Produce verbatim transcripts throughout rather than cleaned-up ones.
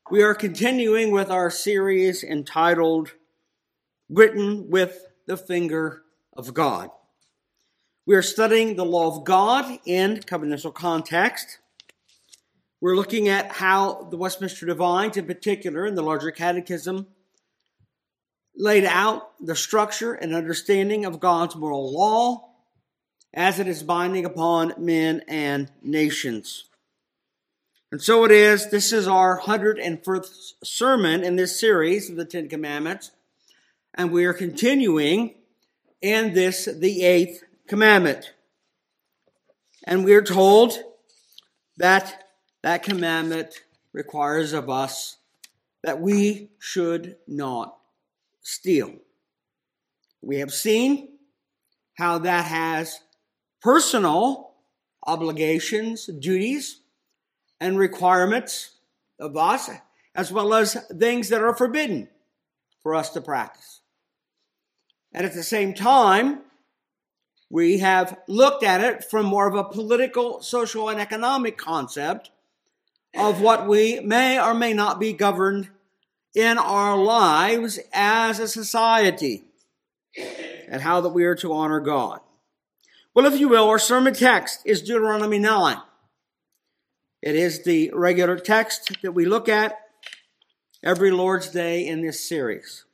We are continuing with our series entitled, Written with the Finger of God. We are studying the law of God in covenantal context. We're looking at how the Westminster Divines, in particular, in the larger catechism, laid out the structure and understanding of God's moral law as it is binding upon men and nations. And so it is, this is our one hundred first sermon in this series of the Ten Commandments, and we are continuing in this, the eighth commandment. And we are told that that commandment requires of us that we should not steal. We have seen how that has personal obligations, duties, and requirements of us, as well as things that are forbidden for us to practice. And at the same time, we have looked at it from more of a political, social, and economic concept of what we may or may not be governed in our lives as a society, and how that we are to honor God. Well, if you will, our sermon text is Deuteronomy nine. It is the regular text that we look at every Lord's Day in this series.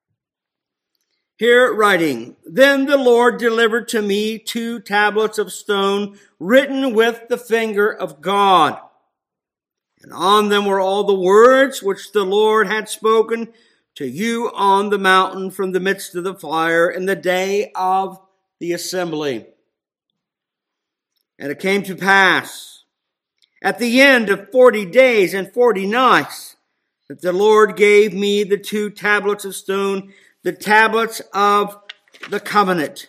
Here writing, Then the Lord delivered to me two tablets of stone written with the finger of God. And on them were all the words which the Lord had spoken to you on the mountain from the midst of the fire in the day of the assembly. And it came to pass, at the end of forty days and forty nights, that the Lord gave me the two tablets of stone, the tablets of the covenant.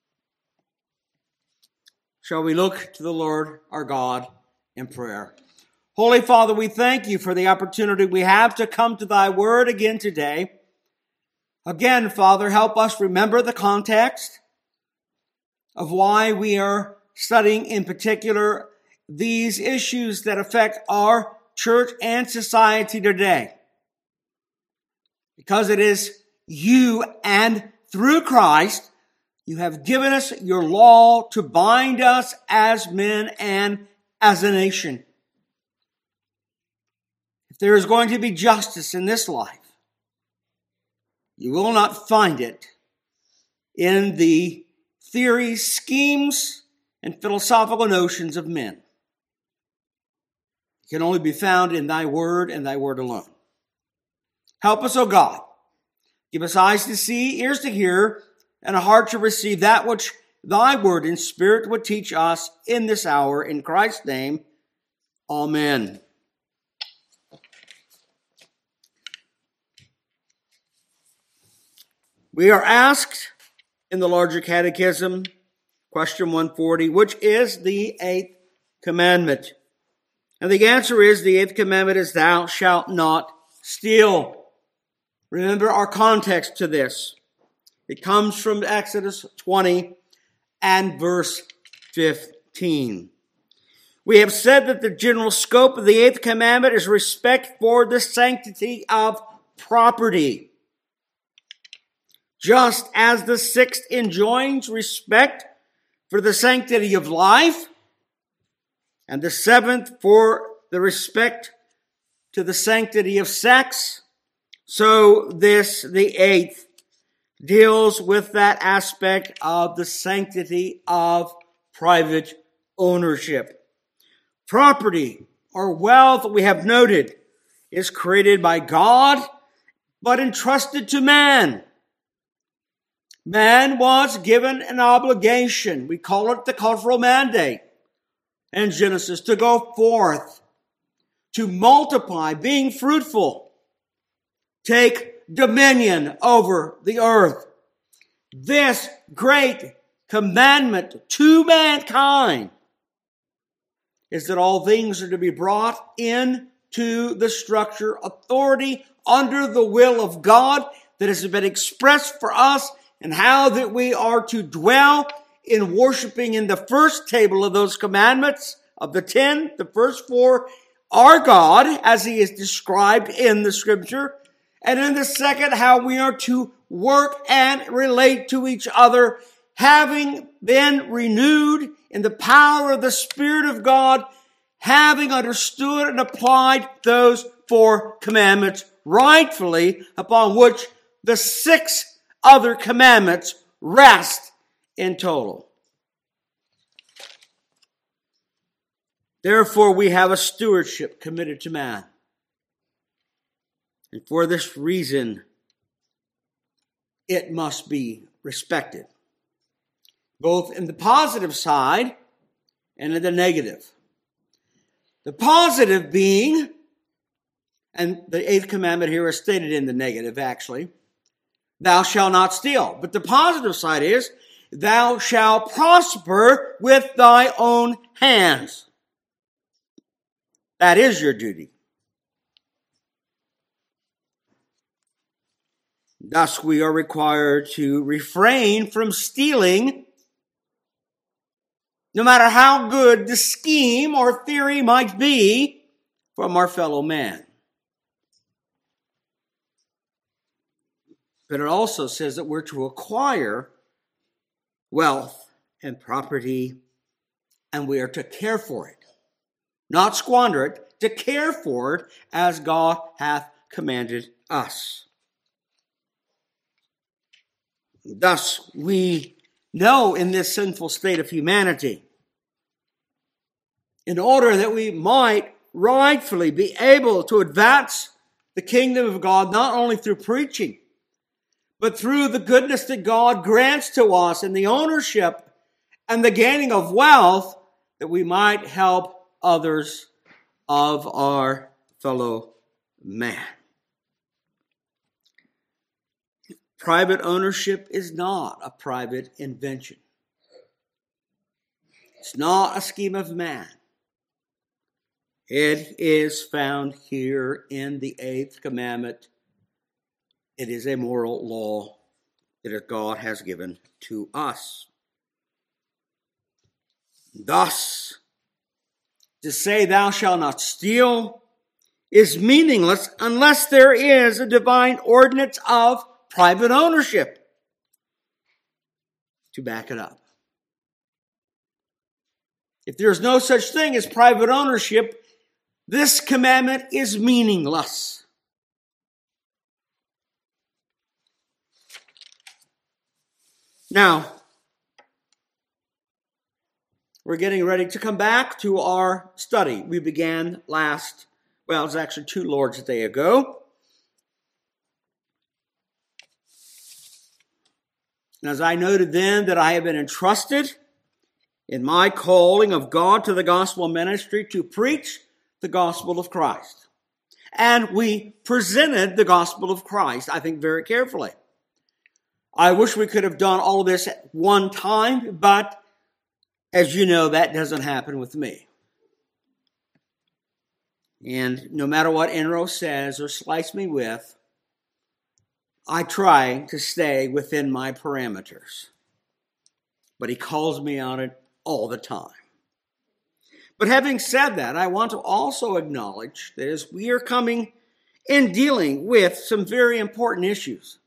Shall we look to the Lord our God in prayer? Holy Father, we thank you for the opportunity we have to come to thy word again today. Again, Father, help us remember the context of why we are studying in particular these issues that affect our church and society today. Because it is you and through Christ, you have given us your law to bind us as men and as a nation. If there is going to be justice in this life, you will not find it in the theories, schemes, and philosophical notions of men. It can only be found in thy word and thy word alone. Help us, O God. Give us eyes to see, ears to hear, and a heart to receive that which thy word and spirit would teach us in this hour. In Christ's name, amen. We are asked in the larger catechism, question one forty, which is the eighth commandment? And the answer is, the eighth commandment is, thou shalt not steal. Remember our context to this. It comes from Exodus twenty and verse fifteen. We have said that the general scope of the eighth commandment is respect for the sanctity of property. Just as the sixth enjoins respect for the sanctity of life, and the seventh for the respect to the sanctity of sex, so this, the eighth, deals with that aspect of the sanctity of private ownership. Property or wealth, we have noted, is created by God, but entrusted to man. Man was given an obligation. We call it the cultural mandate in Genesis, to go forth, to multiply, being fruitful, take dominion over the earth. This great commandment to mankind is that all things are to be brought into the structure, authority, under the will of God that has been expressed for us, and how that we are to dwell in worshiping in the first table of those commandments, of the ten, the first four, our God as he is described in the scripture, and in the second, how we are to work and relate to each other, having been renewed in the power of the Spirit of God, having understood and applied those four commandments rightfully, upon which the six other commandments rest in total. Therefore, we have a stewardship committed to man. And for this reason, it must be respected, both in the positive side and in the negative. The positive being, and the eighth commandment here is stated in the negative actually, thou shalt not steal. But the positive side is, thou shalt prosper with thy own hands. That is your duty. Thus, we are required to refrain from stealing, no matter how good the scheme or theory might be, from our fellow man. But it also says that we're to acquire wealth and property, and we are to care for it. Not squander it, to care for it as God hath commanded us. Thus, we know in this sinful state of humanity, in order that we might rightfully be able to advance the kingdom of God, not only through preaching, but through the goodness that God grants to us in the ownership and the gaining of wealth, that we might help others of our fellow man. Private ownership is not a private invention. It's not a scheme of man. It is found here in the eighth commandment. It is a moral law that God has given to us. Thus, to say thou shalt not steal is meaningless unless there is a divine ordinance of private ownership to back it up. If there is no such thing as private ownership, this commandment is meaningless. Now, we're getting ready to come back to our study. We began last, well, it was actually two Lord's Day ago. And as I noted then that I have been entrusted in my calling of God to the gospel ministry to preach the gospel of Christ. And we presented the gospel of Christ, I think, very carefully. I wish we could have done all of this at one time, but as you know, that doesn't happen with me. And no matter what Enro says or slice me with, I try to stay within my parameters. But he calls me on it all the time. But having said that, I want to also acknowledge that as we are coming in dealing with some very important issues,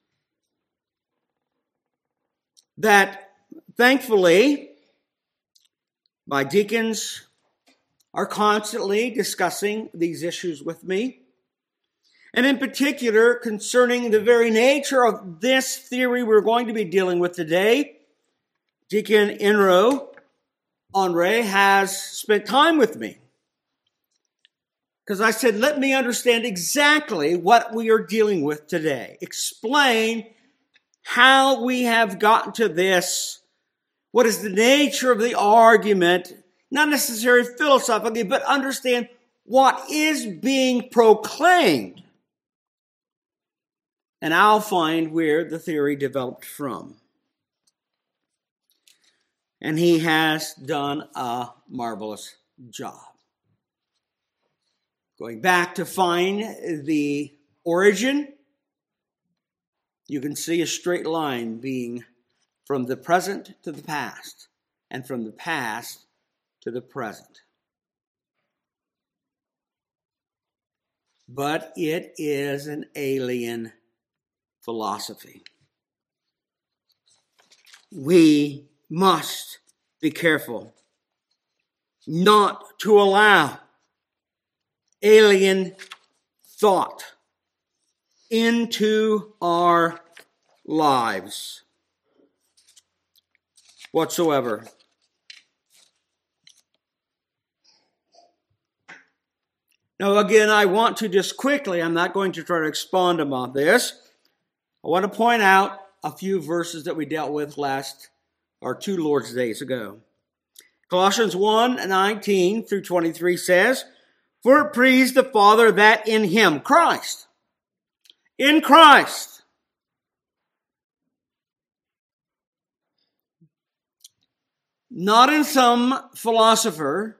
that thankfully my deacons are constantly discussing these issues with me. And in particular, concerning the very nature of this theory we're going to be dealing with today, Deacon Enro Henri has spent time with me. Because I said, let me understand exactly what we are dealing with today. Explain how we have gotten to this. What is the nature of the argument? Not necessarily philosophically, but understand what is being proclaimed. And I'll find where the theory developed from. And he has done a marvelous job. Going back to find the origin, you can see a straight line being from the present to the past, and from the past to the present. but it is an alien philosophy. We must be careful not to allow alien thought into our lives whatsoever. Now, again, I want to just quickly, I'm not going to try to expound upon this. I want to point out a few verses that we dealt with last, or two Lord's Days ago. Colossians one, nineteen through twenty-three says, "For it pleased the Father that in him," Christ, in Christ, not in some philosopher,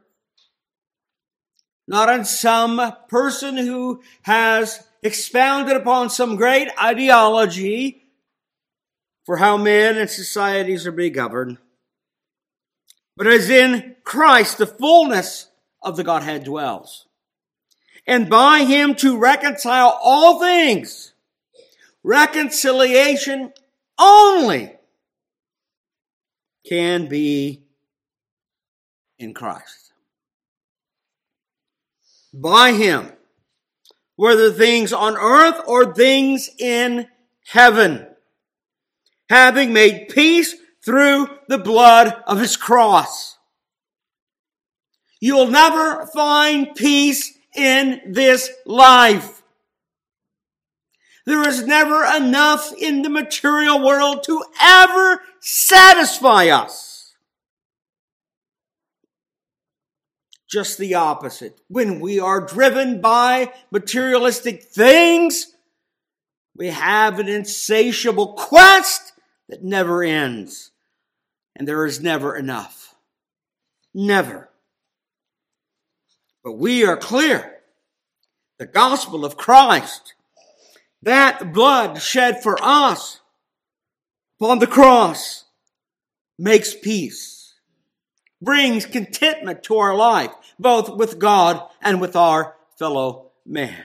not in some person who has expounded upon some great ideology for how men and societies are being governed, but as in Christ the fullness of the Godhead dwells. And by him to reconcile all things. Reconciliation only can be in Christ. By him, whether things on earth or things in heaven, having made peace through the blood of his cross. You'll never find peace in this life. There is never enough in the material world to ever satisfy us. Just the opposite. When we are driven by materialistic things, we have an insatiable quest that never ends. And there is never enough. Never. But we are clear. The gospel of Christ, that blood shed for us upon the cross, makes peace, brings contentment to our life, both with God and with our fellow man.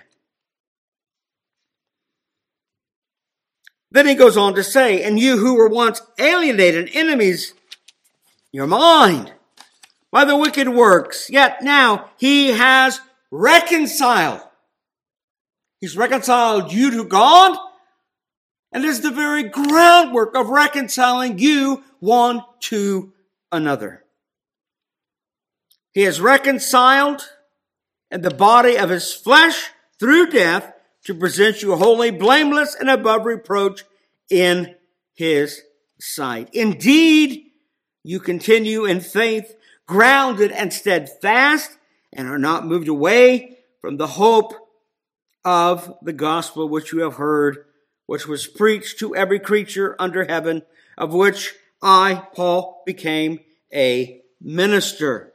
Then he goes on to say, "And you who were once alienated, enemies, your mind, by the wicked works, yet now he has reconciled." He's reconciled you to God, and is the very groundwork of reconciling you one to another. He has reconciled in the body of his flesh through death to present you holy, blameless, and above reproach in his sight. Indeed, you continue in faith, grounded and steadfast, and are not moved away from the hope of the gospel which you have heard, which was preached to every creature under heaven, of which I, Paul, became a minister.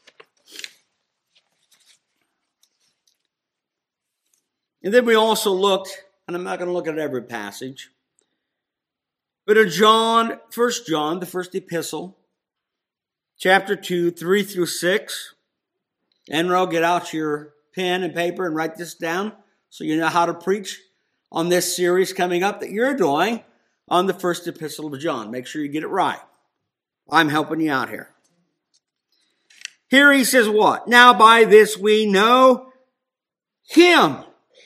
And then we also looked, and I'm not going to look at every passage, but in John, First John, the first epistle, chapter two, three through six. Enro, get out your pen and paper and write this down so you know how to preach on this series coming up that you're doing on the first epistle of John. Make sure you get it right. I'm helping you out here. Here he says what? Now by this we know him.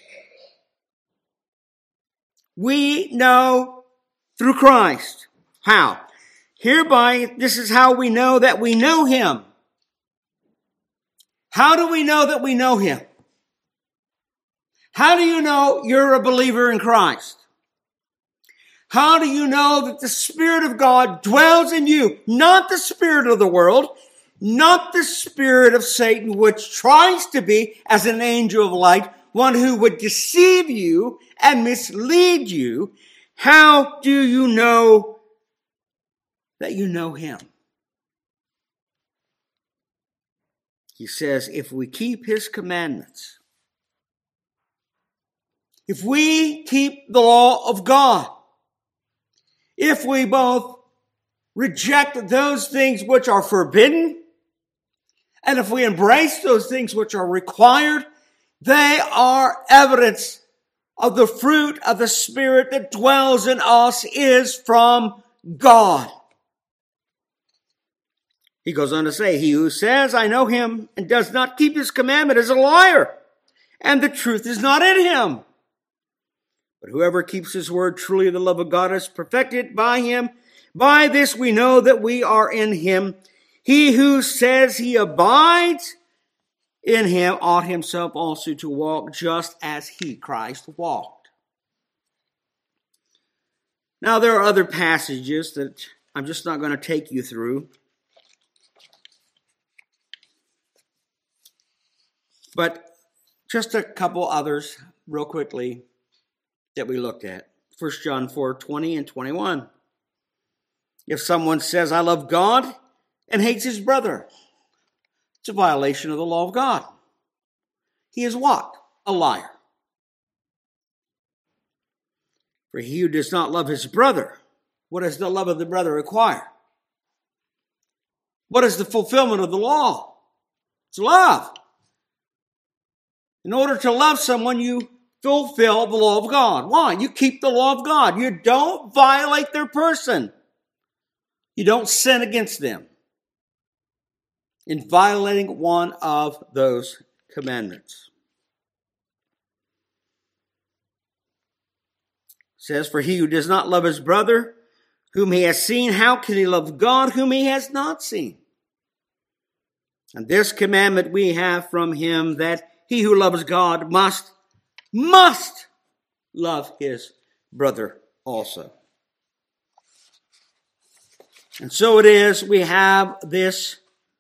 We know through Christ. How? Hereby, this is how we know that we know him. How do we know that we know him? How do you know you're a believer in Christ? How do you know that the Spirit of God dwells in you? Not the spirit of the world, not the spirit of Satan, which tries to be, as an angel of light, one who would deceive you and mislead you. How do you know that you know him? He says, if we keep his commandments, if we keep the law of God, if we both reject those things which are forbidden, and if we embrace those things which are required, They are evidence of the fruit of the Spirit that dwells in us is from God. He goes on to say, he who says, I know him, and does not keep his commandment is a liar, and the truth is not in him. But whoever keeps his word, truly the love of God is perfected by him. By this we know that we are in him. He who says he abides in him ought himself also to walk just as he, Christ, walked. Now there are other passages that I'm just not going to take you through. But just a couple others real quickly that we looked at. First John four, twenty and twenty-one. If someone says, I love God, and hates his brother, it's a violation of the law of God. He is what? A liar. For he who does not love his brother, what does the love of the brother require? What is the fulfillment of the law? It's love. In order to love someone, you fulfill the law of God. Why? You keep the law of God. You don't violate their person. You don't sin against them in violating one of those commandments. It says, for he who does not love his brother, whom he has seen, how can he love God, whom he has not seen? And this commandment we have from him, that he who loves God must, must love his brother also. And so it is, we have this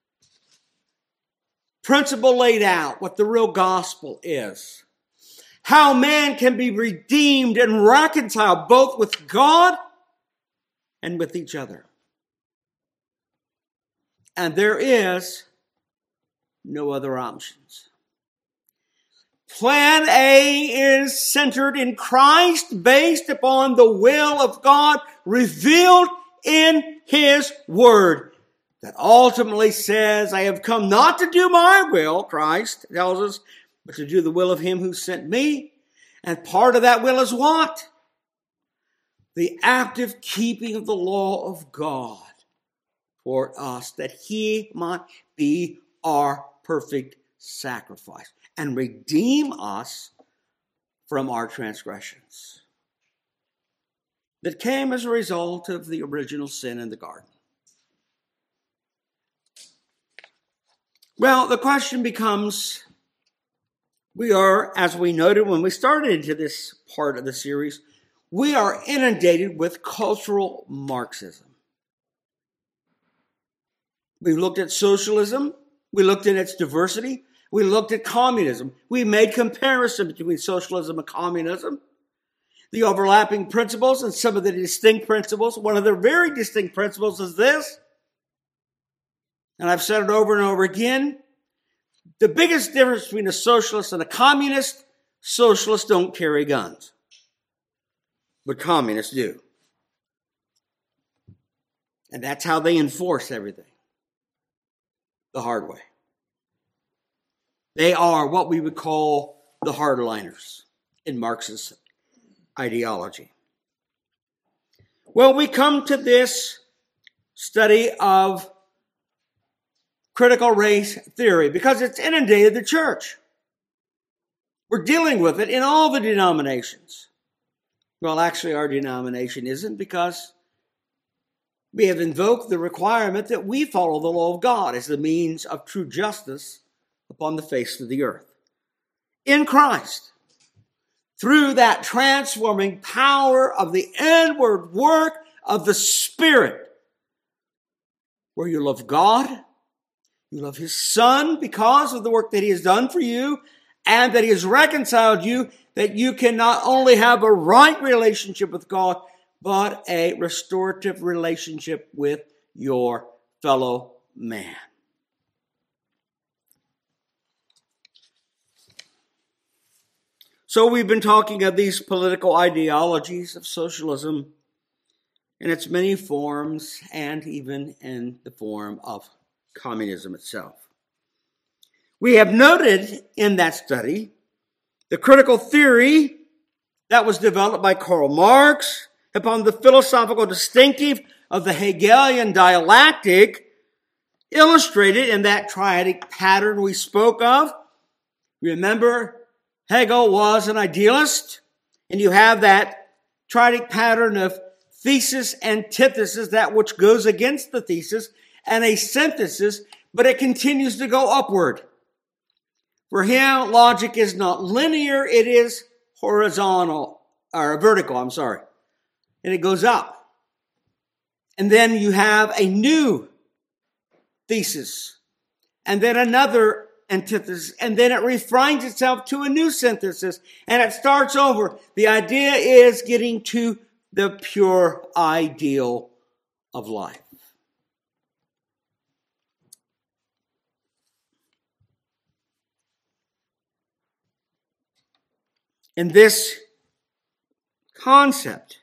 principle laid out, what the real gospel is. How man can be redeemed and reconciled both with God and with each other. And there is no other options. Plan A is centered in Christ, based upon the will of God revealed in his word, that ultimately says, I have come not to do my will, Christ tells us, but to do the will of him who sent me. And part of that will is what? The active keeping of the law of God for us, that he might be our perfect sacrifice and redeem us from our transgressions that came as a result of the original sin in the garden. Well, the question becomes, we are, as we noted when we started into this part of the series, we are inundated with cultural Marxism. We looked at socialism. We looked at its diversity. We looked at communism. We made comparison between socialism and communism, the overlapping principles and some of the distinct principles. One of the very distinct principles is this, and I've said it over and over again, the biggest difference between a socialist and a communist, socialists don't carry guns, but communists do. And that's how they enforce everything, the hard way. They are what we would call the hardliners in Marxist ideology. Well, we come to this study of critical race theory because it's inundated the church. We're dealing with it in all the denominations. Well, actually, our denomination isn't, because we have invoked the requirement that we follow the law of God as the means of true justice upon the face of the earth. In Christ, through that transforming power of the inward work of the Spirit, where you love God, you love his Son because of the work that he has done for you, and that he has reconciled you, that you can not only have a right relationship with God, but a restorative relationship with your fellow man. So we've been talking of these political ideologies of socialism in its many forms, and even in the form of communism itself. We have noted in that study The critical theory that was developed by Karl Marx upon the philosophical distinctive of the Hegelian dialectic, illustrated in that triadic pattern we spoke of. Remember, Hegel was an idealist, and you have that triadic pattern of thesis, antithesis, that which goes against the thesis, and a synthesis, but it continues to go upward. For him, logic is not linear, it is horizontal, or vertical, I'm sorry. And it goes up. And then you have a new thesis, and then another antithesis, and then it refines itself to a new synthesis, and it starts over. The idea is getting to the pure ideal of life. And this concept,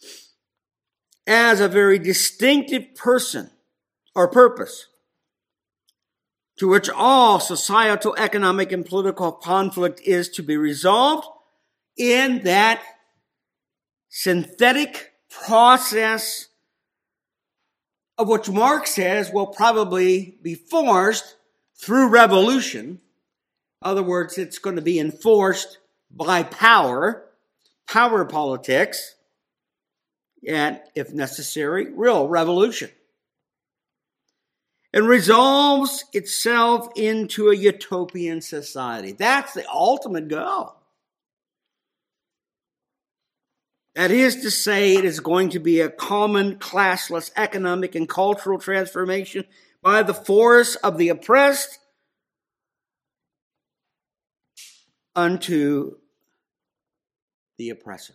as a very distinctive person or purpose, to which all societal, economic, and political conflict is to be resolved in that synthetic process of which Marx says will probably be forced through revolution. In other words, it's going to be enforced by power, power politics, and, if necessary, real revolution. And resolves itself into a utopian society. That's the ultimate goal. That is to say, it is going to be a common, classless economic and cultural transformation by the force of the oppressed unto the oppressor.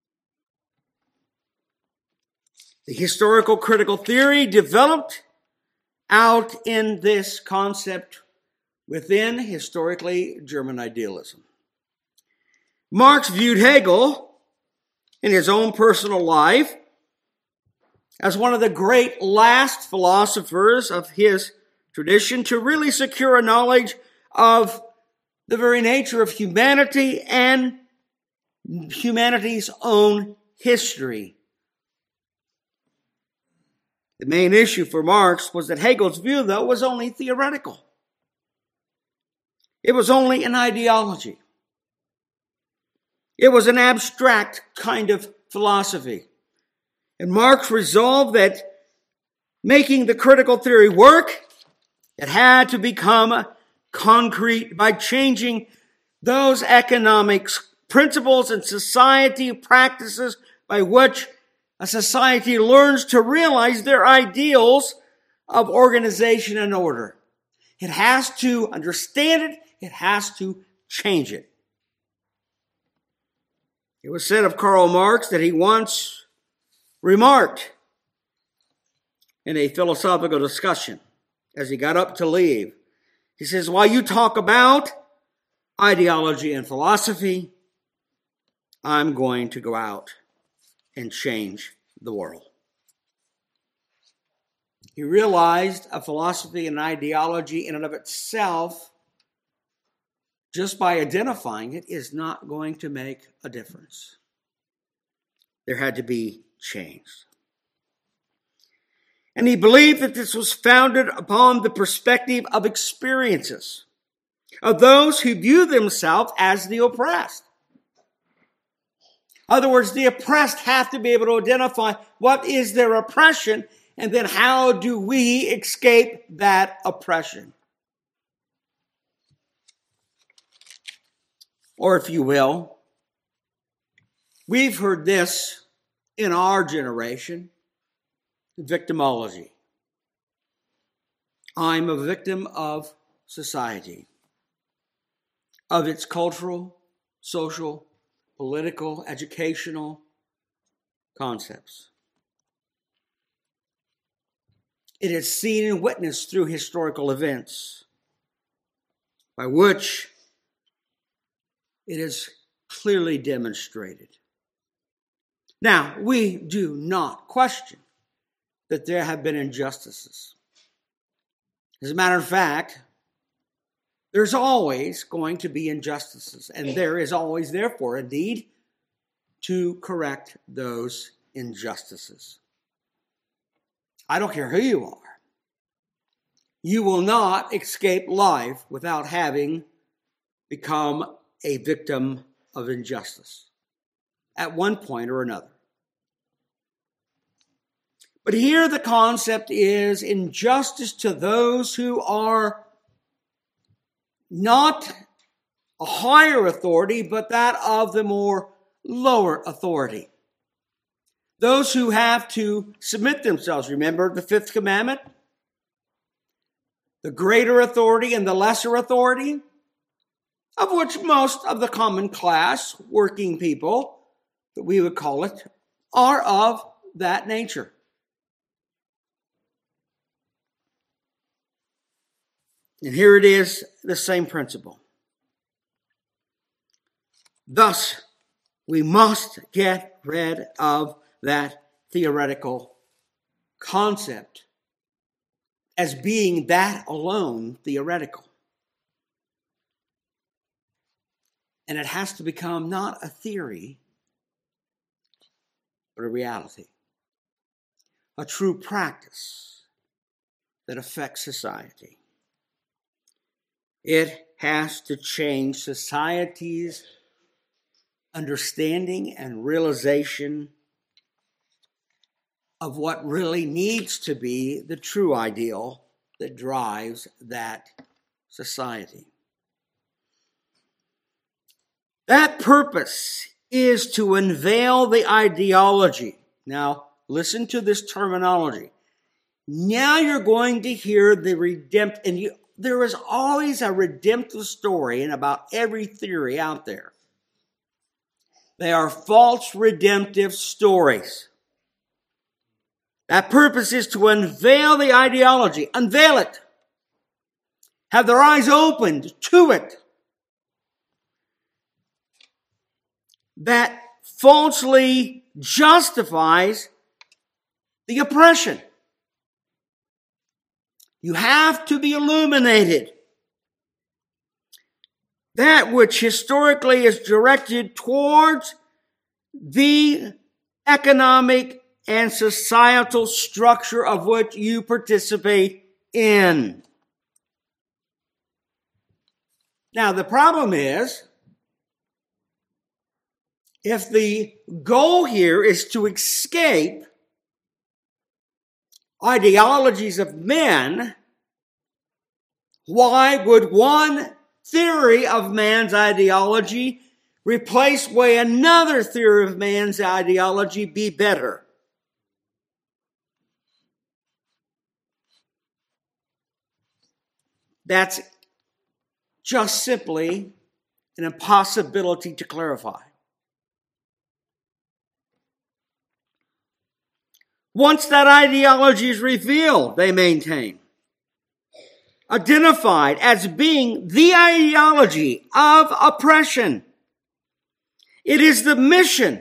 The historical critical theory developed out in this concept within historically German idealism. Marx viewed Hegel in his own personal life as one of the great last philosophers of his tradition to really secure a knowledge of the very nature of humanity and humanity's own history. The main issue for Marx was that Hegel's view, though, was only theoretical. It was only an ideology. It was an abstract kind of philosophy. And Marx resolved that making the critical theory work, it had to become concrete by changing those economic principles and society practices by which a society learns to realize their ideals of organization and order. It has to understand it. It has to change it. It was said of Karl Marx that he once remarked in a philosophical discussion as he got up to leave. He says, while you talk about ideology and philosophy, I'm going to go out and change the world. He realized a philosophy and ideology in and of itself, just by identifying it, is not going to make a difference. There had to be change. And he believed that this was founded upon the perspective of experiences of those who view themselves as the oppressed. In other words, the oppressed have to be able to identify what is their oppression, and then how do we escape that oppression? Or if you will, we've heard this in our generation, victimology. I'm a victim of society, of its cultural, social, political, educational concepts. It is seen and witnessed through historical events by which it is clearly demonstrated. Now, we do not question that there have been injustices. As a matter of fact, There's always going to be injustices, and there is always, therefore, a need to correct those injustices. I don't care who you are. You will not escape life without having become a victim of injustice at one point or another. But here the concept is injustice to those who are not a higher authority, but that of the more lower authority. Those who have to submit themselves. Remember the fifth commandment? The greater authority and the lesser authority, of which most of the common class, working people, that we would call it, are of that nature. And here it is, the same principle. Thus, we must get rid of that theoretical concept as being that alone theoretical. And it has to become not a theory, but a reality. A true practice that affects society. It has to change society's understanding and realization of what really needs to be the true ideal that drives that society. That purpose is to unveil the ideology. Now, listen to this terminology. Now you're going to hear the redemptive, and you, there is always a redemptive story in about every theory out there. They are false redemptive stories. That purpose is to unveil the ideology. Unveil it. Have their eyes opened to it. That falsely justifies the oppression. You have to be illuminated. That which historically is directed towards the economic and societal structure of which you participate in. Now, the problem is, if the goal here is to escape ideologies of men, why would one theory of man's ideology replaced by another theory of man's ideology be better? That's just simply an impossibility to clarify. Once that ideology is revealed, they maintain, identified as being the ideology of oppression, it is the mission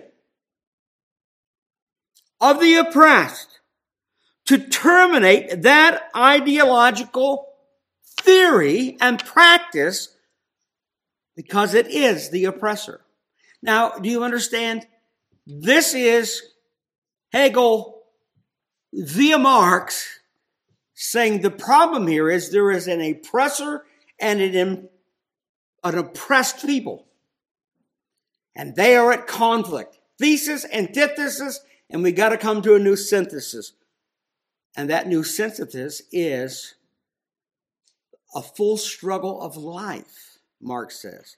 of the oppressed to terminate that ideological theory and practice because it is the oppressor. Now, do you understand? This is Hegel via Marx saying the problem here is there is an oppressor and an, an oppressed people. And they are at conflict. Thesis, antithesis, and we got to come to a new synthesis. And that new synthesis is a full struggle of life, Marx says.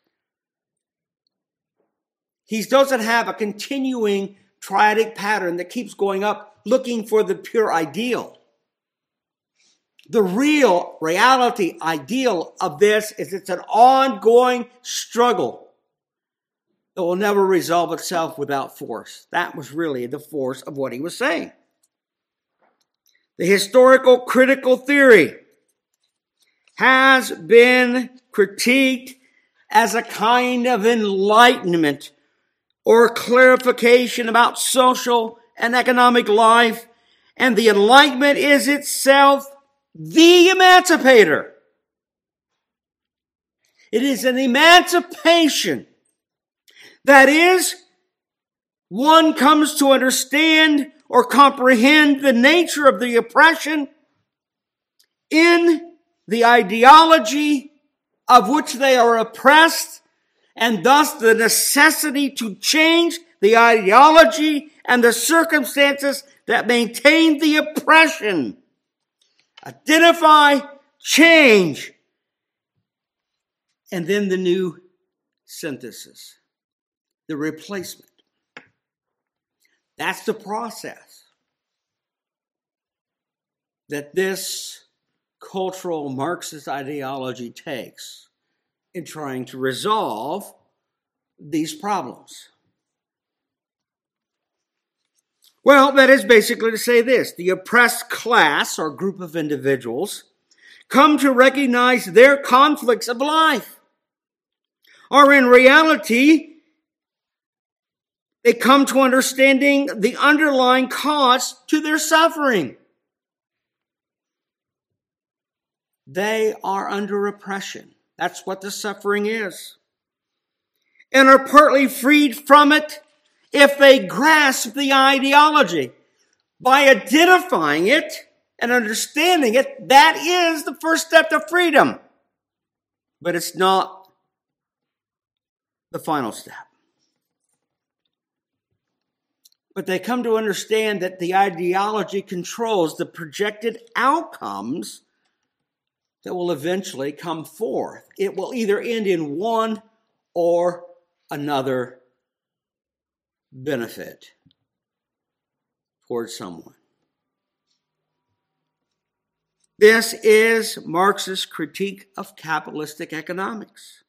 He doesn't have a continuing triadic pattern that keeps going up looking for the pure ideal. The real reality ideal of this is it's an ongoing struggle that will never resolve itself without force. That was really the force of what he was saying. The historical critical theory has been critiqued as a kind of enlightenment or clarification about social and economic life, and the Enlightenment is itself the emancipator. It is an emancipation. That is, one comes to understand or comprehend the nature of the oppression in the ideology of which they are oppressed, and thus the necessity to change the ideology and the circumstances that maintain the oppression. Identify, change, and then the new synthesis, the replacement. That's the process that this cultural Marxist ideology takes in trying to resolve these problems. Well, that is basically to say this: the oppressed class or group of individuals come to recognize their conflicts of life, or in reality, they come to understanding the underlying cause to their suffering. They are under oppression. That's what the suffering is. And are partly freed from it if they grasp the ideology. By identifying it and understanding it, that is the first step to freedom. But it's not the final step. But they come to understand that the ideology controls the projected outcomes that will eventually come forth. It will either end in one or another benefit towards someone. This is Marx's critique of capitalistic economics.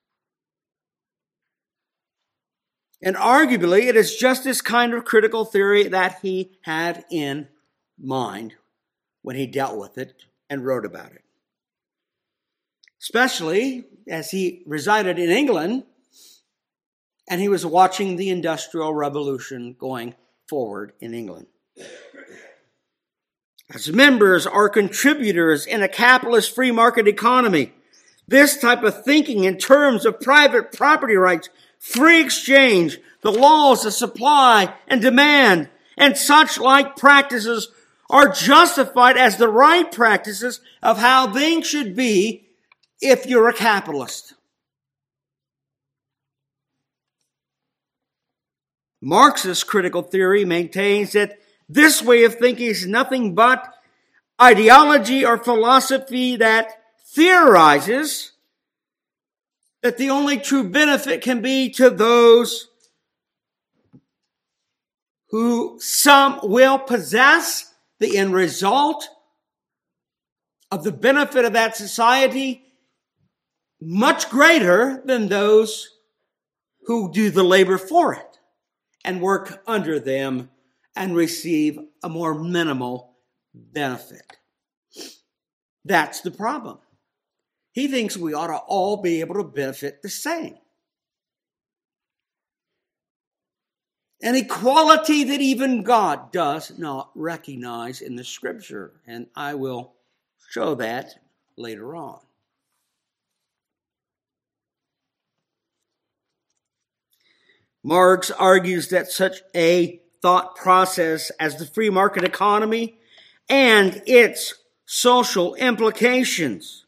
And arguably, it is just this kind of critical theory that he had in mind when he dealt with it and wrote about it. Especially as he resided in England and he was watching the Industrial Revolution going forward in England. As members or contributors in a capitalist free market economy, this type of thinking in terms of private property rights, free exchange, the laws of supply and demand, and such like practices are justified as the right practices of how things should be if you're a capitalist. Marxist critical theory maintains that this way of thinking is nothing but ideology or philosophy that theorizes that the only true benefit can be to those who some will possess the end result of the benefit of that society much greater than those who do the labor for it and work under them and receive a more minimal benefit. That's the problem. He thinks we ought to all be able to benefit the same. An equality that even God does not recognize in the Scripture. And I will show that later on. Marx argues that such a thought process as the free market economy and its social implications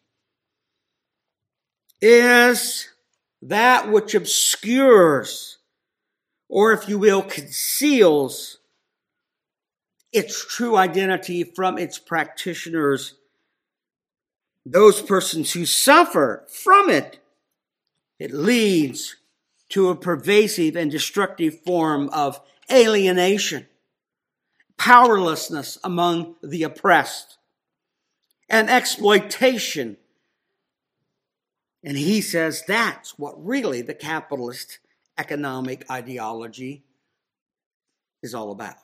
is that which obscures, or if you will, conceals its true identity from its practitioners, those persons who suffer from it. It leads to a pervasive and destructive form of alienation, powerlessness among the oppressed, and exploitation. And he says that's what really the capitalist economic ideology is all about.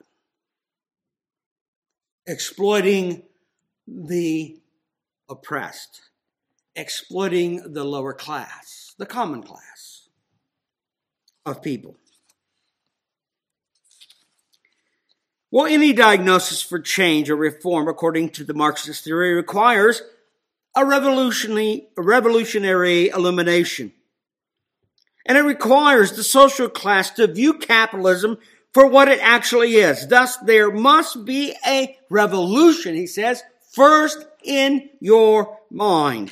Exploiting the oppressed, exploiting the lower class, the common class of people. Well, any diagnosis for change or reform, according to the Marxist theory, requires a revolutionary, a revolutionary illumination. And it requires the social class to view capitalism for what it actually is. Thus, there must be a revolution, he says, first in your mind,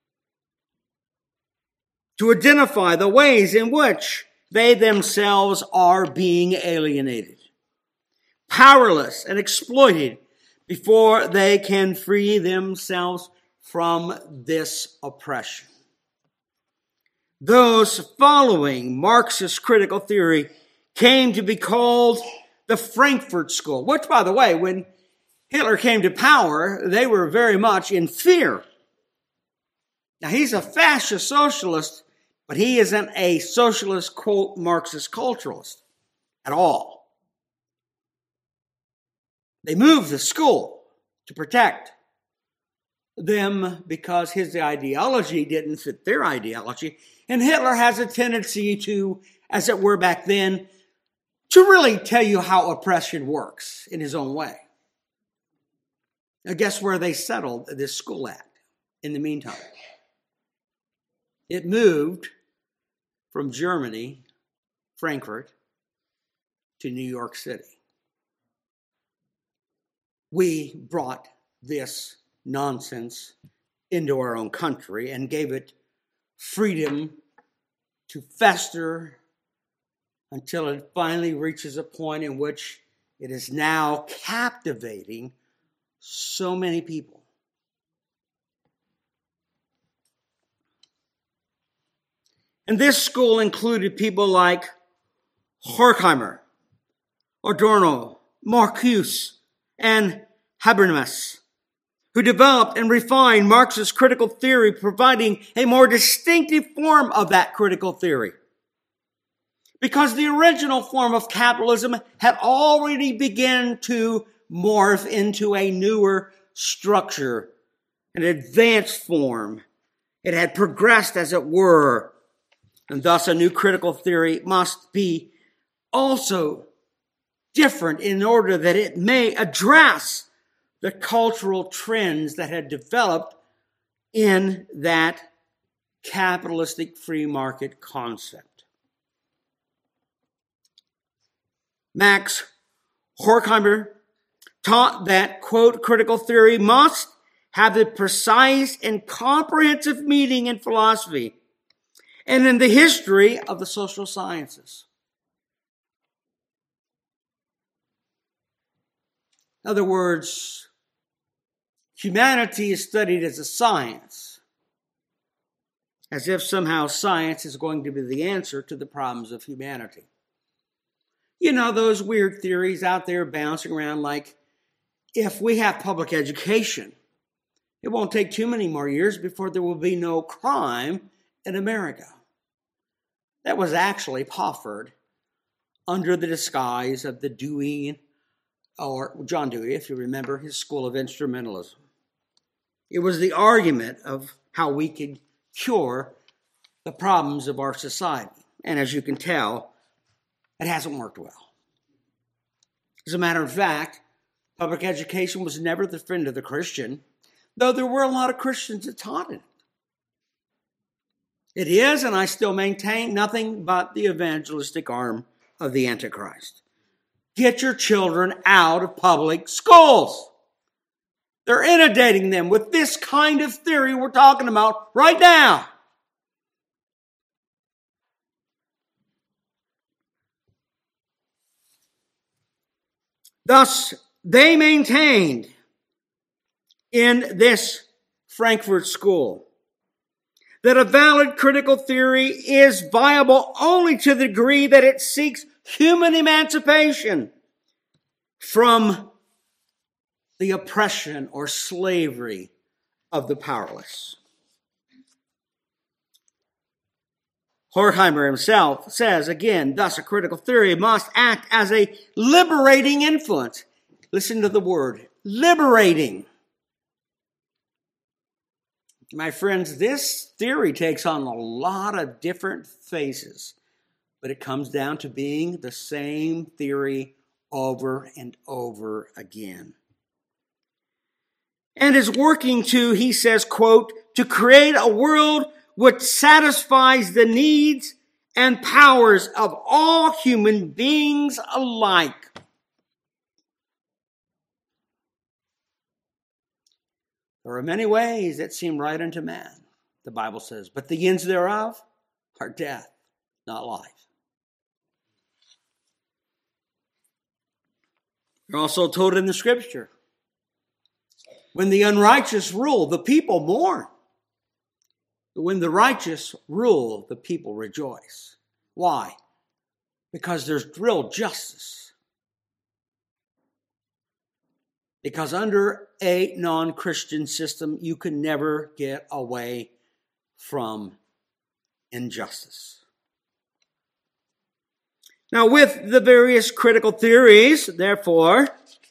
to identify the ways in which they themselves are being alienated, powerless, and exploited before they can free themselves from this oppression. Those following Marxist critical theory came to be called the Frankfurt School, which, by the way, when Hitler came to power, they were very much in fear. Now, he's a fascist socialist, but he isn't a socialist, quote, Marxist culturalist at all. They moved the school to protect them because his ideology didn't fit their ideology. And Hitler has a tendency to, as it were back then, to really tell you how oppression works in his own way. Now, guess where they settled this school at in the meantime? It moved from Germany, Frankfurt, to New York City. We brought this nonsense into our own country and gave it freedom to fester until it finally reaches a point in which it is now captivating so many people. And this school included people like Horkheimer, Adorno, Marcuse, and Habermas, who developed and refined Marxist critical theory, providing a more distinctive form of that critical theory. Because the original form of capitalism had already begun to morph into a newer structure, an advanced form. It had progressed, as it were, and thus a new critical theory must be also different in order that it may address the cultural trends that had developed in that capitalistic free market concept. Max Horkheimer taught that, quote, critical theory must have a precise and comprehensive meaning in philosophy and in the history of the social sciences. In other words, humanity is studied as a science, as if somehow science is going to be the answer to the problems of humanity. You know, those weird theories out there bouncing around like, if we have public education, it won't take too many more years before there will be no crime in America. That was actually proffered under the disguise of the Dewey, or John Dewey, if you remember, his school of instrumentalism. It was the argument of how we could cure the problems of our society. And as you can tell, it hasn't worked well. As a matter of fact, public education was never the friend of the Christian, though there were a lot of Christians that taught it. It is, and I still maintain, nothing but the evangelistic arm of the Antichrist. Get your children out of public schools. They're inundating them with this kind of theory we're talking about right now. Thus, they maintained in this Frankfurt School that a valid critical theory is viable only to the degree that it seeks human emancipation from the oppression or slavery of the powerless. Horkheimer himself says, again, thus a critical theory must act as a liberating influence. Listen to the word, liberating. My friends, this theory takes on a lot of different faces, but it comes down to being the same theory over and over again. And is working to, he says, quote, to create a world which satisfies the needs and powers of all human beings alike. There are many ways that seem right unto man, the Bible says, but the ends thereof are death, not life. You're also told in the scripture, when the unrighteous rule, the people mourn. But when the righteous rule, the people rejoice. Why? Because there's real justice. Because under a non-Christian system, you can never get away from injustice. Now, with the various critical theories, therefore,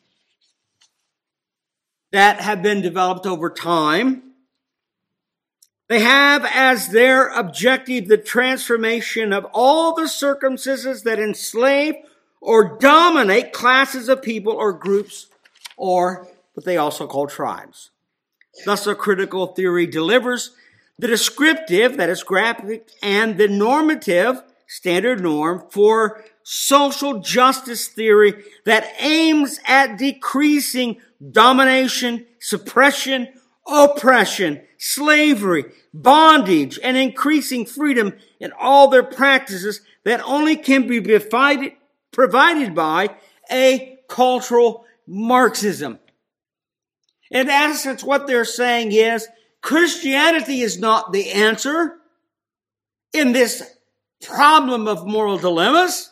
that have been developed over time, they have as their objective the transformation of all the circumstances that enslave or dominate classes of people or groups, or what they also call tribes. Thus, a critical theory delivers the descriptive, that is graphic, and the normative, standard norm, for social justice theory that aims at decreasing domination, suppression, oppression, slavery, bondage, and increasing freedom in all their practices that only can be provided, provided by a cultural Marxism. In essence, what they're saying is Christianity is not the answer in this problem of moral dilemmas.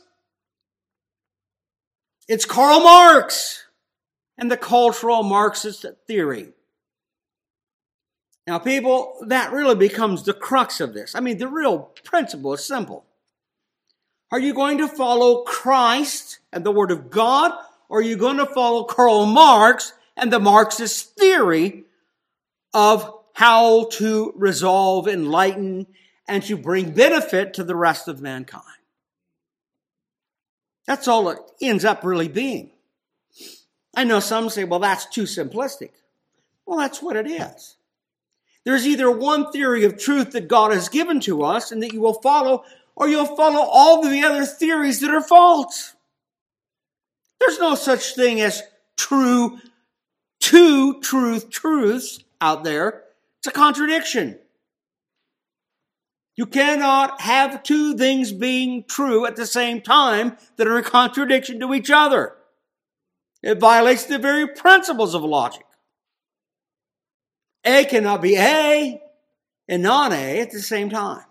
It's Karl Marx and the cultural Marxist theory. Now, people, that really becomes the crux of this. I mean, the real principle is simple. Are you going to follow Christ and the Word of God, or are you going to follow Karl Marx and the Marxist theory of how to resolve, enlighten, and to bring benefit to the rest of mankind? That's all it ends up really being. I know some say, well, that's too simplistic. Well, that's what it is. There's either one theory of truth that God has given to us and that you will follow, or you'll follow all the other theories that are false. There's no such thing as true, two truth truths out there. It's a contradiction. You cannot have two things being true at the same time that are in contradiction to each other. It violates the very principles of logic. A cannot be A and non-A at the same time.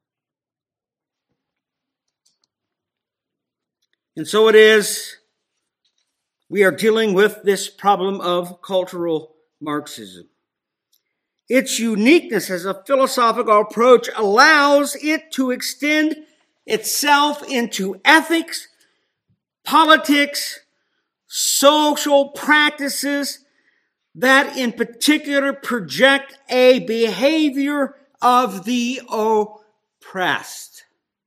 And so it is, we are dealing with this problem of cultural Marxism. Its uniqueness as a philosophical approach allows it to extend itself into ethics, politics, social practices that in particular project a behavior of the oppressed.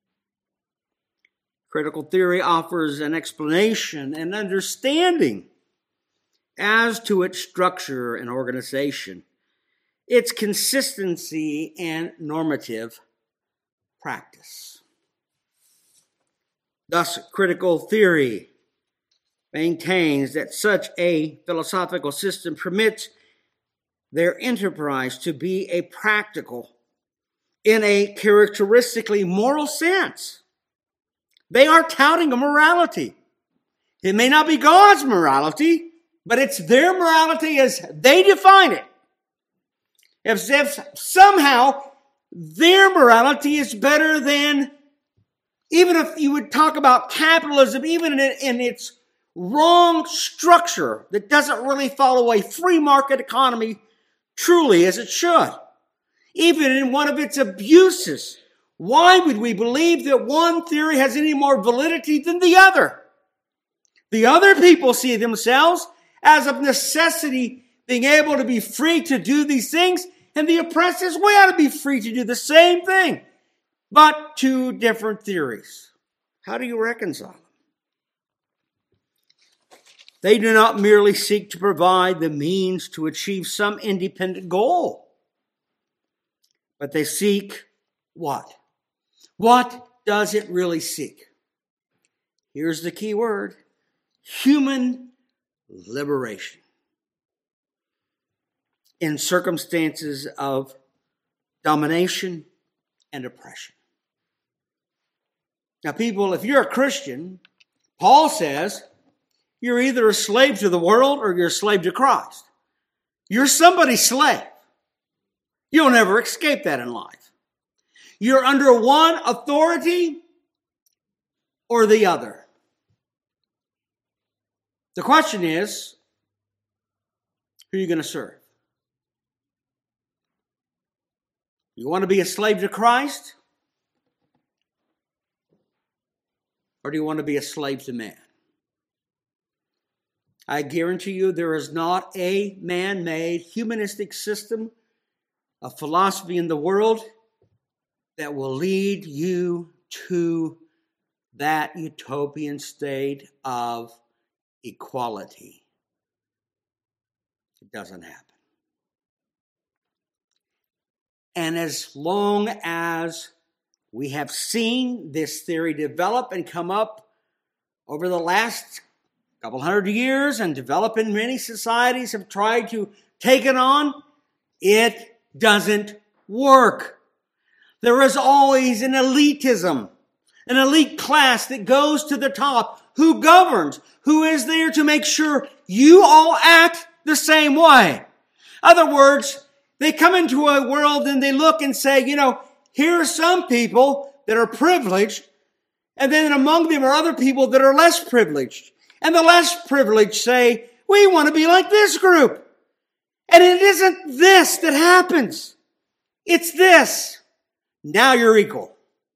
Critical theory offers an explanation and understanding as to its structure and organization, its consistency and normative practice. Thus, critical theory maintains that such a philosophical system permits their enterprise to be a practical, in a characteristically moral sense. They are touting a morality. It may not be God's morality, but it's their morality as they define it. If, if somehow their morality is better than, even if you would talk about capitalism, even in, in its wrong structure that doesn't really follow a free market economy truly as it should, even in one of its abuses, why would we believe that one theory has any more validity than the other? The other people see themselves as of necessity being able to be free to do these things, and the oppressed says we ought to be free to do the same thing, but two different theories. How do you reconcile them? They do not merely seek to provide the means to achieve some independent goal, but they seek what? What does it really seek? Here's the key word: human liberation in circumstances of domination and oppression. Now, people, if you're a Christian, Paul says you're either a slave to the world or you're a slave to Christ. You're somebody's slave. You'll never escape that in life. You're under one authority or the other. The question is, who are you going to serve? You want to be a slave to Christ? Or do you want to be a slave to man? I guarantee you there is not a man-made humanistic system of philosophy in the world that will lead you to that utopian state of equality. It doesn't happen. And as long as we have seen this theory develop and come up over the last couple hundred years and develop in many societies have tried to take it on, it doesn't work. There is always an elitism, an elite class that goes to the top, who governs, who is there to make sure you all act the same way. Other words, they come into a world and they look and say, you know, here are some people that are privileged, and then among them are other people that are less privileged. And the less privileged say, we want to be like this group. And it isn't this that happens. It's this. Now you're equal.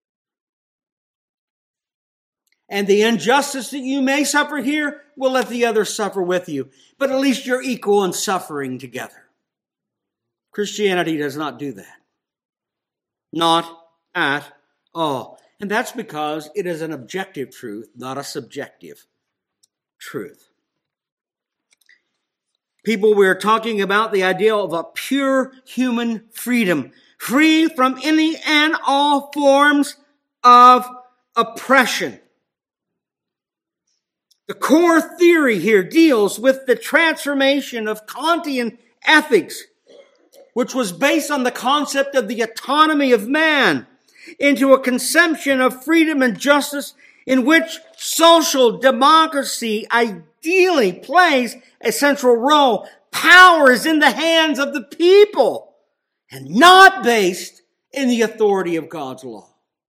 And the injustice that you may suffer here will let the others suffer with you. But at least you're equal in suffering together. Christianity does not do that. Not at all. And that's because it is an objective truth, not a subjective truth. People, we're talking about the idea of a pure human freedom, free from any and all forms of oppression. The core theory here deals with the transformation of Kantian ethics, which was based on the concept of the autonomy of man, into a conception of freedom and justice in which social democracy ideally plays a central role. Power is in the hands of the people and not based in the authority of God's law.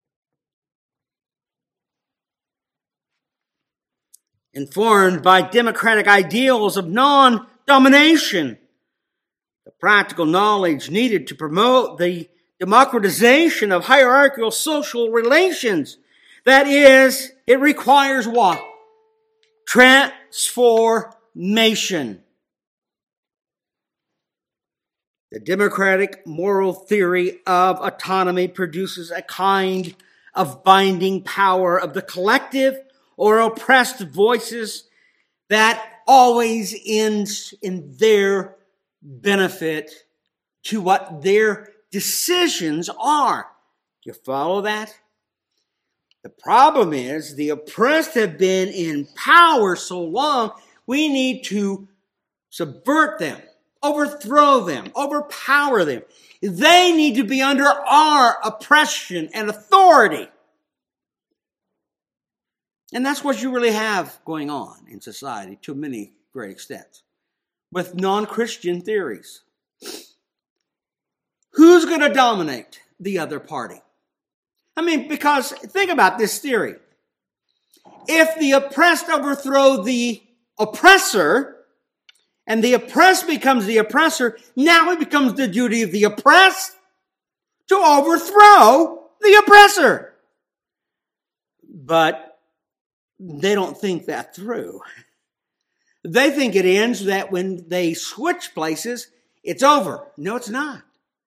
Informed by democratic ideals of non-domination, the practical knowledge needed to promote the democratization of hierarchical social relations. That is, it requires what? Transformation. The democratic moral theory of autonomy produces a kind of binding power of the collective or oppressed voices that always ends in their benefit to what their decisions are. Do you follow that? The problem is the oppressed have been in power so long, we need to subvert them, overthrow them, overpower them. They need to be under our oppression and authority. And that's what you really have going on in society to many great extents with non-Christian theories. Who's going to dominate the other party? I mean, because think about this theory. If the oppressed overthrow the oppressor, and the oppressed becomes the oppressor, now it becomes the duty of the oppressed to overthrow the oppressor. But they don't think that through. They think it ends that when they switch places, it's over. No, it's not.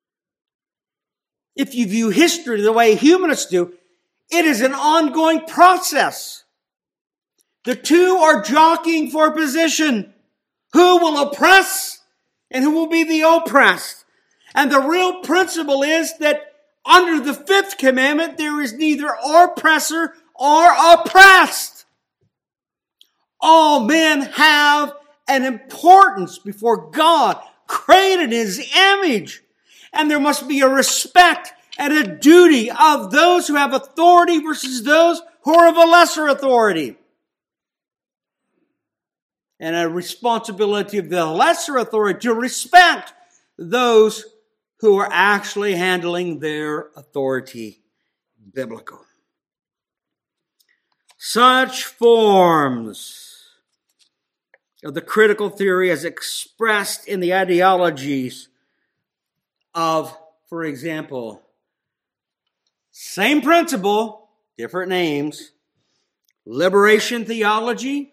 If you view history the way humanists do, it is an ongoing process. The two are jockeying for position. Who will oppress and who will be the oppressed? And the real principle is that under the fifth commandment, there is neither oppressor or oppressed. All men have an importance before God, created in His image. And there must be a respect and a duty of those who have authority versus those who are of a lesser authority. And a responsibility of the lesser authority to respect those who are actually handling their authority biblical. Such forms of the critical theory as expressed in the ideologies of, for example, same principle, different names, liberation theology.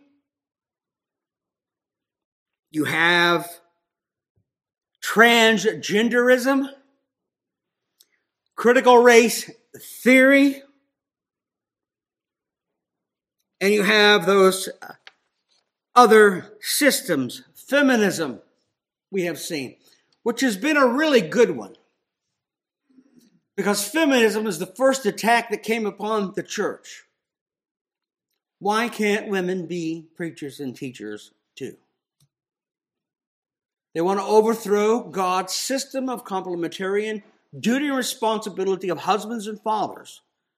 You have transgenderism, critical race theory, and you have those other systems, feminism, we have seen, which has been a really good one. Because feminism is the first attack that came upon the church. Why can't women be preachers and teachers too? They want to overthrow God's system of complementarian duty and responsibility of husbands and fathers.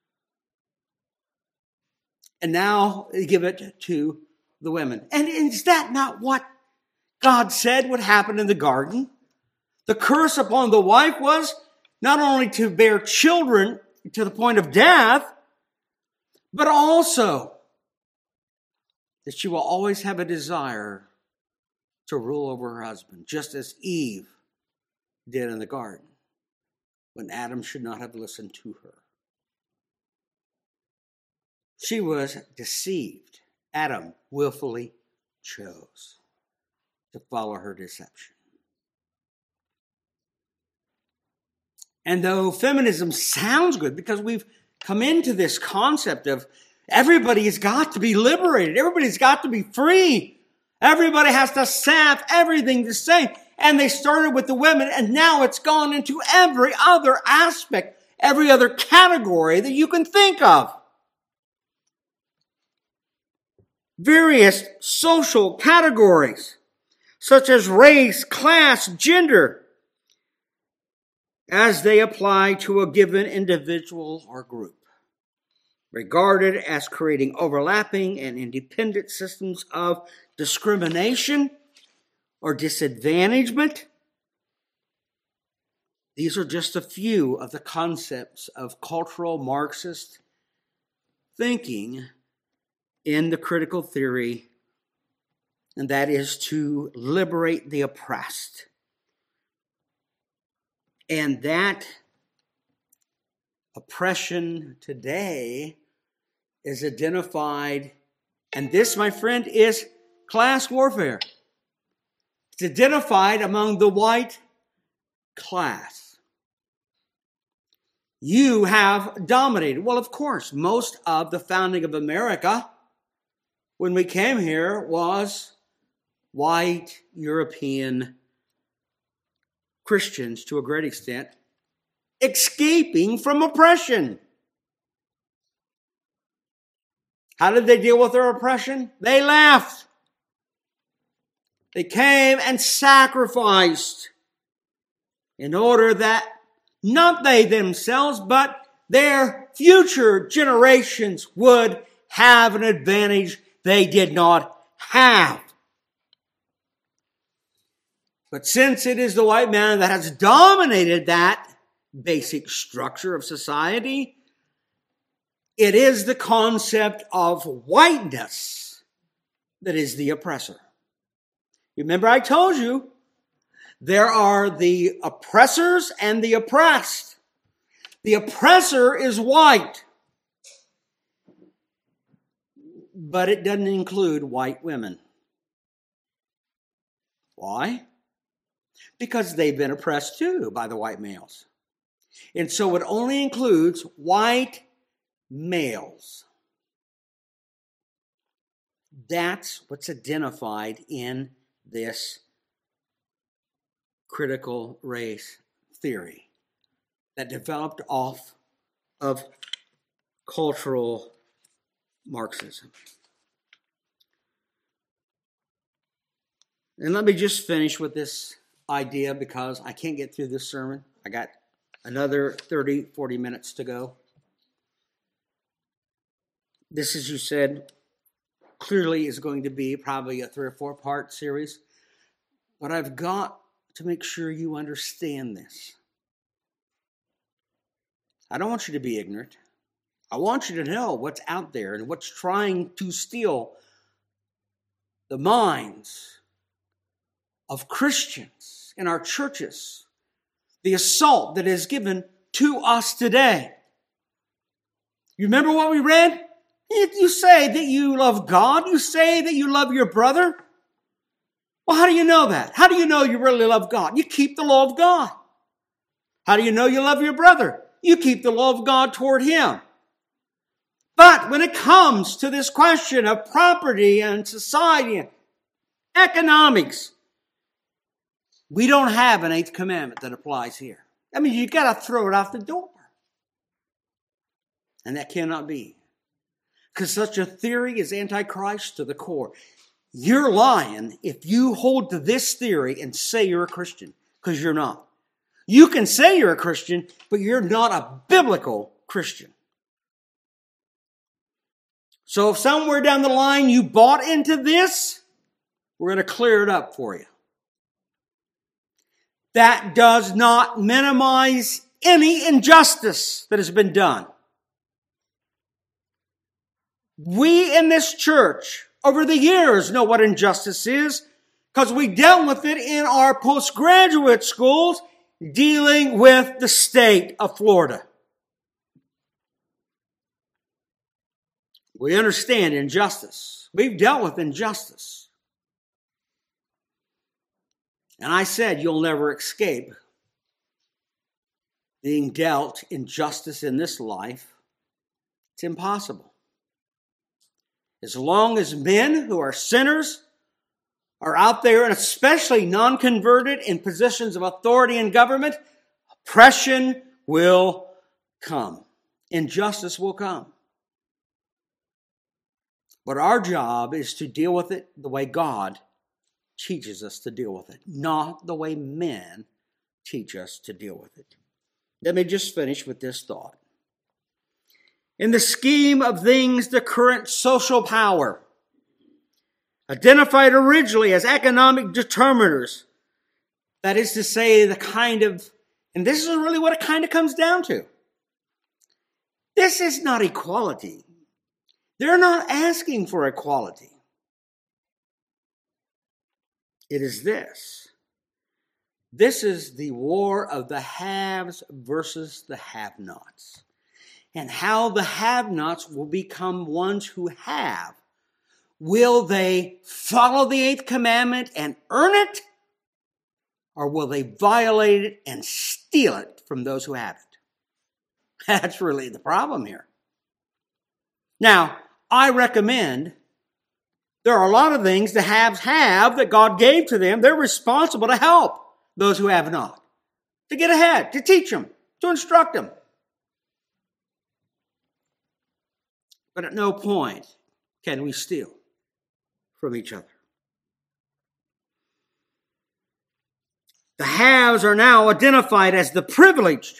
And now they give it to the women. And is that not what God said would happen in the garden? The curse upon the wife was not only to bear children to the point of death, but also that she will always have a desire to rule over her husband, just as Eve did in the garden, when Adam should not have listened to her. She was deceived. Adam willfully chose to follow her deception. And though feminism sounds good, because we've come into this concept of everybody has got to be liberated, everybody's got to be free, everybody has to have everything the same. And they started with the women, and now it's gone into every other aspect, every other category that you can think of. Various social categories, such as race, class, gender, as they apply to a given individual or group, regarded as creating overlapping and independent systems of discrimination or disadvantagement. These are just a few of the concepts of cultural Marxist thinking in the critical theory, and that is to liberate the oppressed. And that oppression today is identified, and this, my friend, is class warfare. It's identified among the white class. You have dominated. Well, of course, most of the founding of America, when we came here, was white European Christians, to a great extent, escaping from oppression. How did they deal with their oppression? They left. They came and sacrificed in order that not they themselves, but their future generations would have an advantage they did not have. But since it is the white man that has dominated that basic structure of society, it is the concept of whiteness that is the oppressor. Remember, I told you there are the oppressors and the oppressed. The oppressor is white, but it doesn't include white women. Why? Because they've been oppressed too by the white males. And so it only includes white males. That's what's identified in this critical race theory. that developed off of cultural Marxism. And let me just finish with this idea because I can't get through this sermon. I got another thirty, forty minutes to go. This, as you said, clearly is going to be probably a three or four part series. But I've got to make sure you understand this. I don't want you to be ignorant. I want you to know what's out there and what's trying to steal the minds of Christians in our churches. The assault that is given to us today. You remember what we read? If you say that you love God, you say that you love your brother. Well, how do you know that? How do you know you really love God? You keep the law of God. How do you know you love your brother? You keep the law of God toward him. But when it comes to this question of property and society and economics, we don't have an eighth commandment that applies here. I mean, you got to throw it out the door. And that cannot be. Because such a theory is antichrist to the core. You're lying if you hold to this theory and say you're a Christian, because you're not. You can say you're a Christian, but you're not a biblical Christian. So if somewhere down the line you bought into this, we're going to clear it up for you. That does not minimize any injustice that has been done. We in this church over the years know what injustice is because we dealt with it in our postgraduate schools dealing with the state of Florida. We understand injustice. We've dealt with injustice. And I said you'll never escape being dealt injustice in this life. It's impossible. As long as men who are sinners are out there, and especially non-converted in positions of authority in government, oppression will come. Injustice will come. But our job is to deal with it the way God teaches us to deal with it, not the way men teach us to deal with it. Let me just finish with this thought. In the scheme of things, the current social power, identified originally as economic determiners, that is to say, the kind of, and this is really what it kind of comes down to. This is not equality. They're not asking for equality. It is this. This is the war of the haves versus the have-nots. And how the have-nots will become ones who have. Will they follow the eighth commandment and earn it? Or will they violate it and steal it from those who have it? That's really the problem here. Now, I recommend there are a lot of things the haves have that God gave to them. They're responsible to help those who have not. To get ahead, to teach them, to instruct them. But at no point can we steal from each other. The haves are now identified as the privileged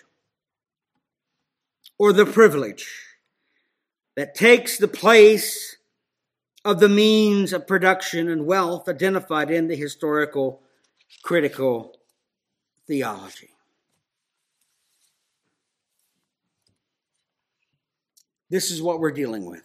or the privilege that takes the place of the means of production and wealth identified in the historical critical theology. This is what we're dealing with.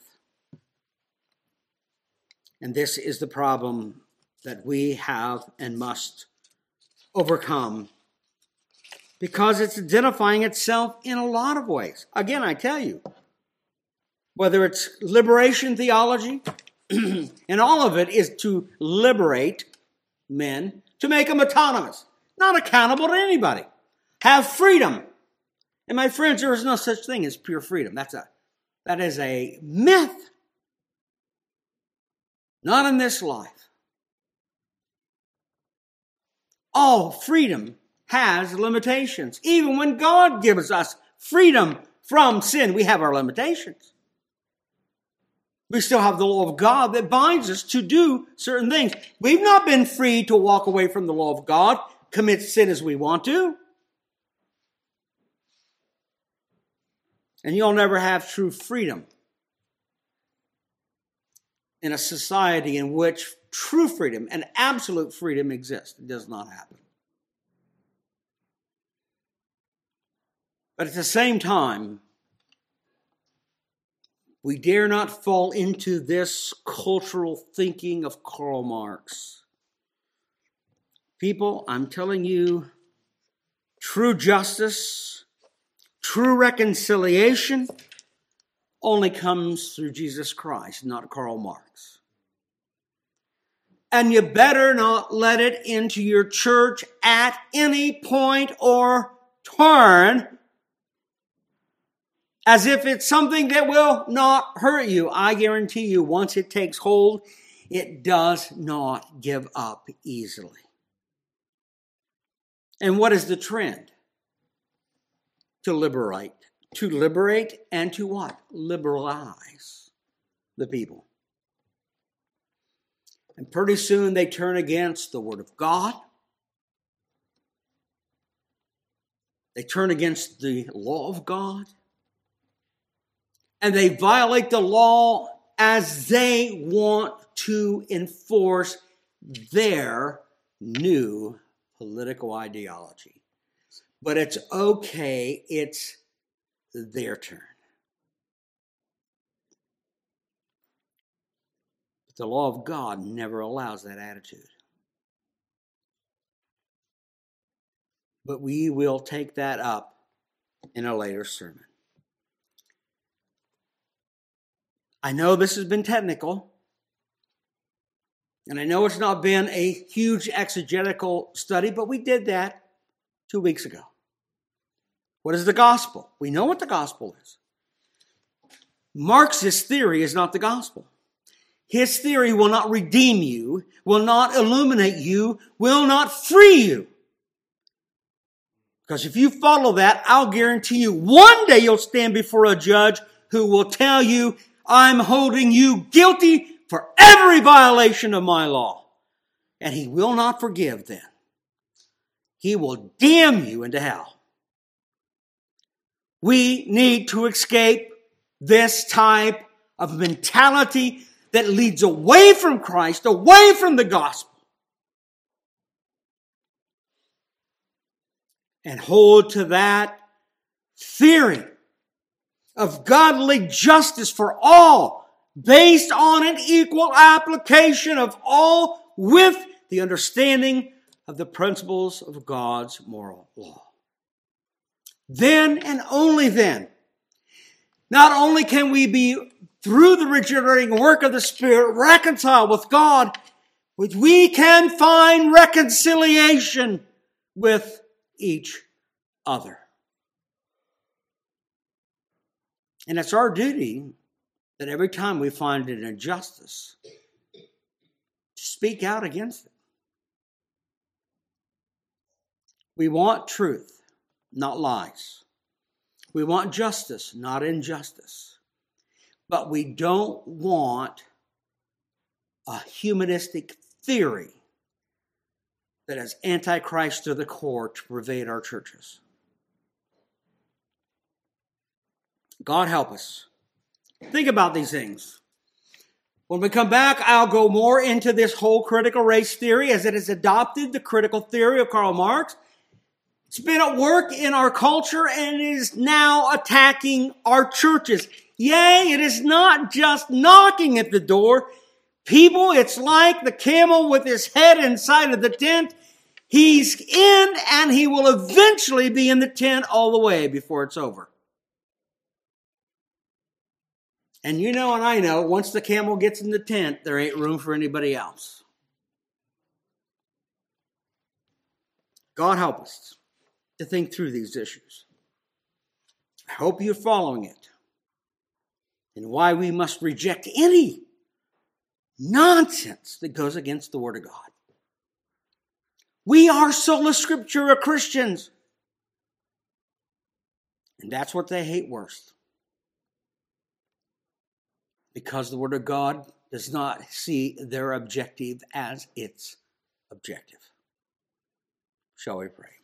And this is the problem that we have and must overcome because it's identifying itself in a lot of ways. Again, I tell you, whether it's liberation theology, and all of it is to liberate men, to make them autonomous, not accountable to anybody, have freedom. And my friends, there is no such thing as pure freedom. That's a That is a myth. Not in this life. All freedom has limitations. Even when God gives us freedom from sin, we have our limitations. We still have the law of God that binds us to do certain things. We've not been free to walk away from the law of God, commit sin as we want to. And you'll never have true freedom in a society in which true freedom and absolute freedom exists. It does not happen. But at the same time, we dare not fall into this cultural thinking of Karl Marx. People, I'm telling you, true justice, true reconciliation only comes through Jesus Christ, not Karl Marx. And you better not let it into your church at any point or turn as if it's something that will not hurt you. I guarantee you, once it takes hold, it does not give up easily. And what is the trend? To liberate. To liberate and to what? Liberalize the people. And pretty soon they turn against the Word of God. They turn against the law of God. And they violate the law as they want to enforce their new political ideology. But it's okay, it's their turn. But the law of God never allows that attitude. But we will take that up in a later sermon. I know this has been technical, and I know it's not been a huge exegetical study, but we did that two weeks ago. What is the gospel? We know what the gospel is. Marx's theory is not the gospel. His theory will not redeem you, will not illuminate you, will not free you. Because if you follow that, I'll guarantee you one day you'll stand before a judge who will tell you, I'm holding you guilty for every violation of my law. And he will not forgive then. He will damn you into hell. We need to escape this type of mentality that leads away from Christ, away from the gospel. And hold to that theory of godly justice for all, based on an equal application of all with the understanding of the principles of God's moral law. Then and only then, not only can we be, through the regenerating work of the Spirit, reconciled with God, but we can find reconciliation with each other. And it's our duty that every time we find an injustice, to speak out against it. We want truth, not lies. We want justice, not injustice. But we don't want a humanistic theory that is antichrist to the core to pervade our churches. God help us. Think about these things. When we come back, I'll go more into this whole critical race theory as it has adopted the critical theory of Karl Marx. It's been at work in our culture and is now attacking our churches. Yea, it is not just knocking at the door. People, it's like the camel with his head inside of the tent. He's in and he will eventually be in the tent all the way before it's over. And you know and I know, once the camel gets in the tent, there ain't room for anybody else. God help us to think through these issues. I hope you're following it. And why we must reject any nonsense that goes against the Word of God. We are sola scriptura Christians. And that's what they hate worst. Because the Word of God does not see their objective as its objective. Shall we pray?